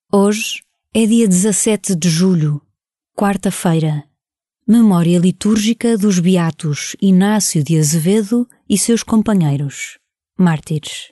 Hoje é dia 17 de julho, quarta-feira, memória litúrgica dos beatos Inácio de Azevedo e seus companheiros, mártires.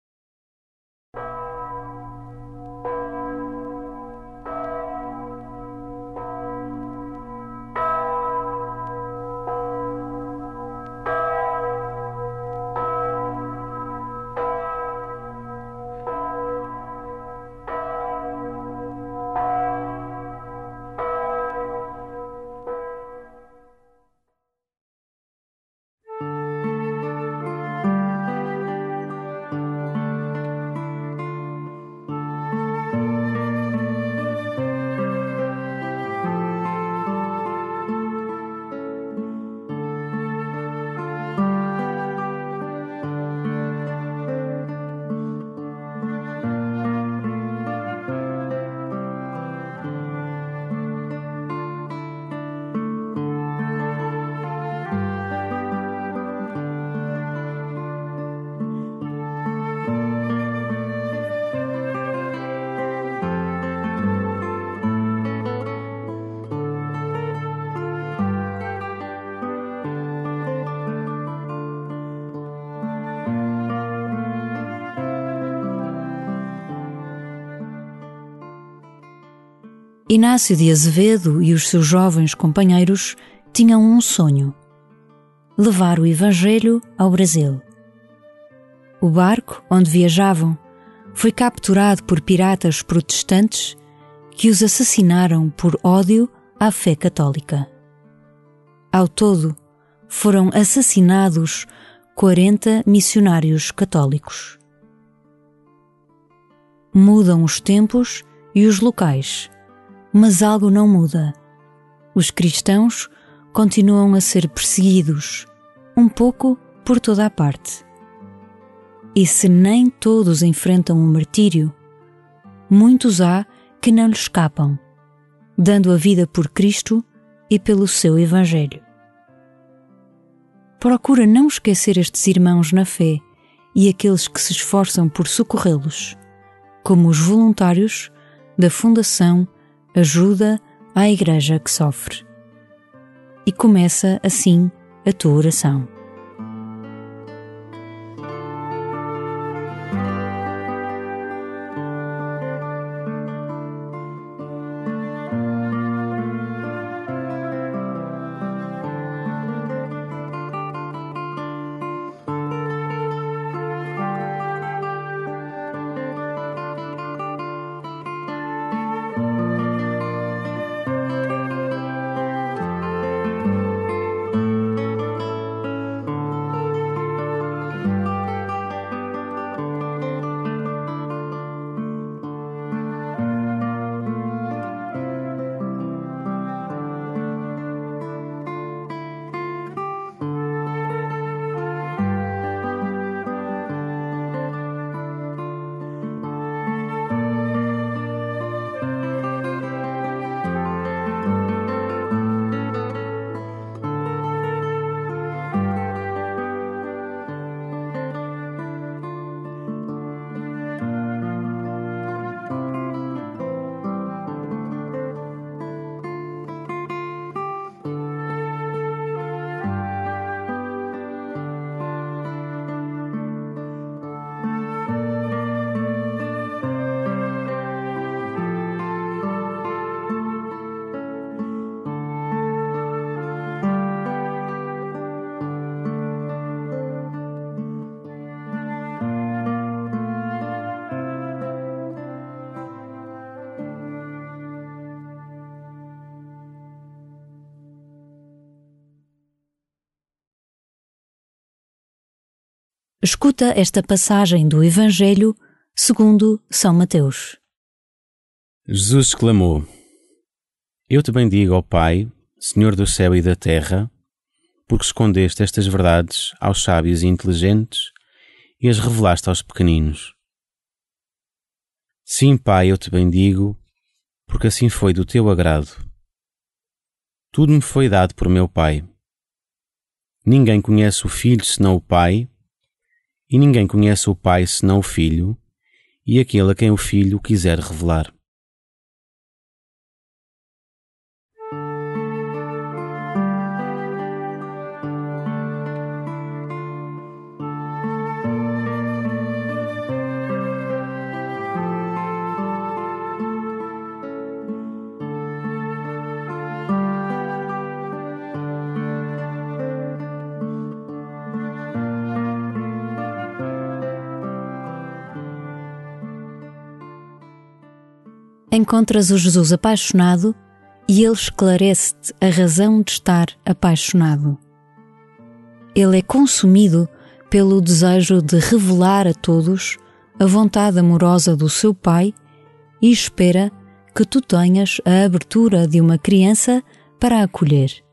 Inácio de Azevedo e os seus jovens companheiros tinham um sonho: levar o Evangelho ao Brasil. O barco onde viajavam foi capturado por piratas protestantes que os assassinaram por ódio à fé católica. Ao todo, foram assassinados 40 missionários católicos. Mudam os tempos e os locais, mas algo não muda. Os cristãos continuam a ser perseguidos, um pouco por toda a parte. E se nem todos enfrentam o martírio, muitos há que não lhe escapam, dando a vida por Cristo e pelo seu Evangelho. Procura não esquecer estes irmãos na fé e aqueles que se esforçam por socorrê-los, como os voluntários da Fundação Ajuda à Igreja que Sofre. E começa assim a tua oração. Escuta esta passagem do Evangelho segundo São Mateus. Jesus exclamou: Eu te bendigo, ó Pai, Senhor do céu e da terra, porque escondeste estas verdades aos sábios e inteligentes e as revelaste aos pequeninos. Sim, Pai, eu te bendigo, porque assim foi do teu agrado. Tudo me foi dado por meu Pai. Ninguém conhece o Filho senão o Pai, e ninguém conhece o Pai senão o Filho, e aquele a quem o Filho quiser revelar. encontras o Jesus apaixonado e ele esclarece-te a razão de estar apaixonado. Ele é consumido pelo desejo de revelar a todos a vontade amorosa do seu Pai e espera que tu tenhas a abertura de uma criança para a acolher.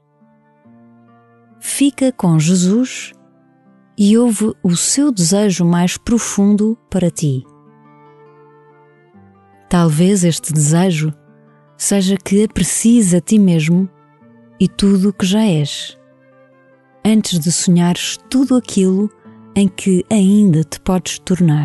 Fica com Jesus e ouve o seu desejo mais profundo para ti. Talvez este desejo seja que aprecies a ti mesmo e tudo o que já és, antes de sonhares tudo aquilo em que ainda te podes tornar.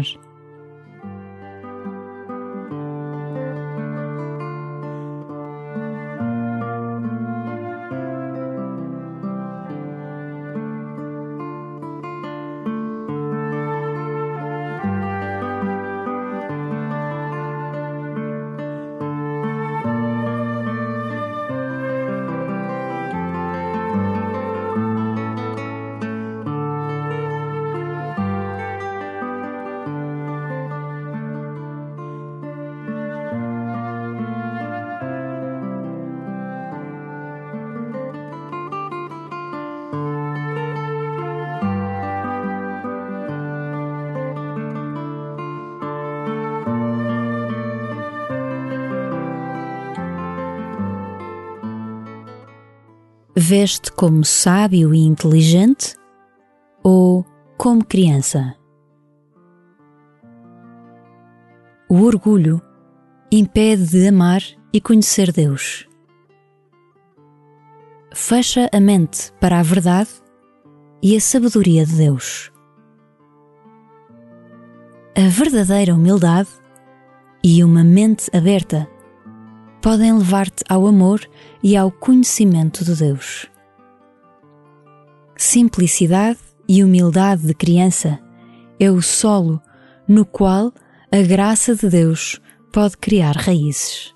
Veste como sábio e inteligente ou como criança? O orgulho impede de amar e conhecer Deus. Fecha a mente para a verdade e a sabedoria de Deus. A verdadeira humildade e uma mente aberta podem levar-te ao amor e ao conhecimento de Deus. Simplicidade e humildade de criança é o solo no qual a graça de Deus pode criar raízes.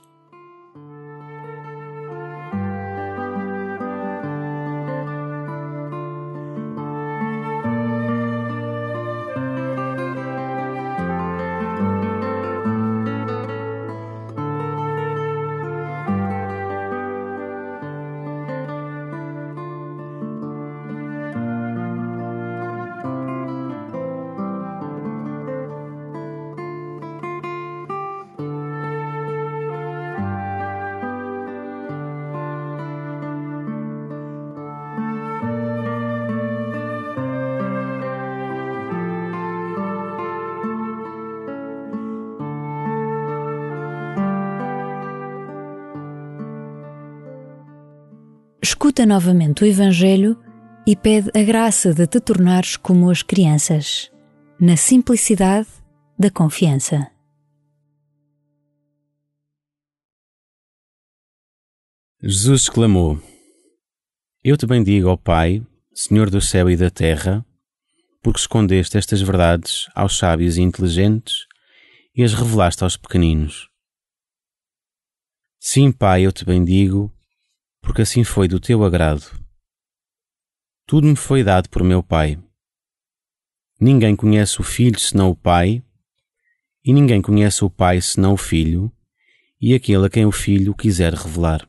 Escuta novamente o Evangelho e pede a graça de te tornares como as crianças, na simplicidade da confiança. Jesus exclamou: Eu te bendigo, ó Pai, Senhor do céu e da terra, porque escondeste estas verdades aos sábios e inteligentes e as revelaste aos pequeninos. Sim, Pai, eu te bendigo, porque assim foi do teu agrado. Tudo me foi dado por meu Pai. Ninguém conhece o Filho senão o Pai, e ninguém conhece o Pai senão o Filho, e aquele a quem o Filho quiser revelar.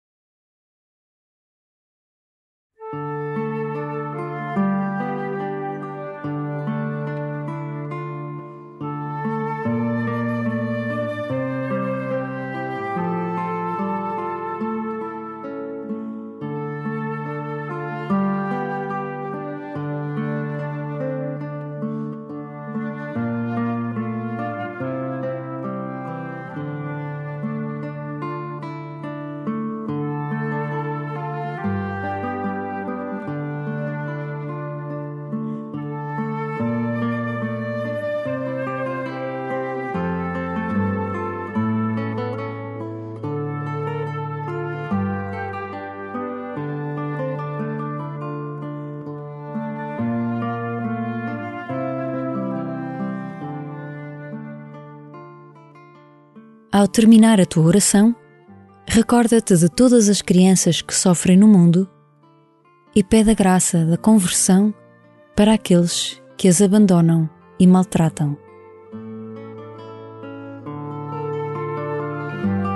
Ao terminar a tua oração, recorda-te de todas as crianças que sofrem no mundo e pede a graça da conversão para aqueles que as abandonam e maltratam.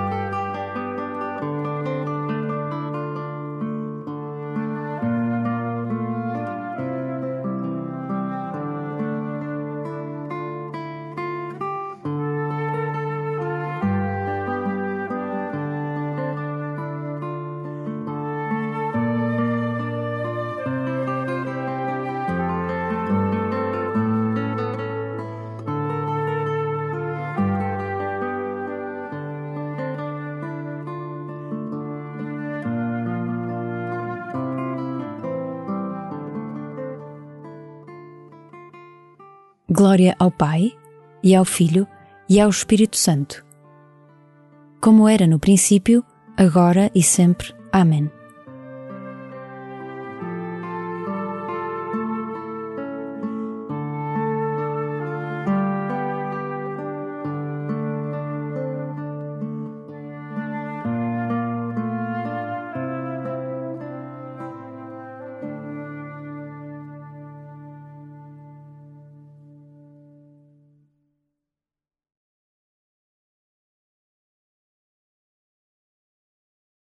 Glória ao Pai, e ao Filho, e ao Espírito Santo, como era no princípio, agora e sempre. Amém.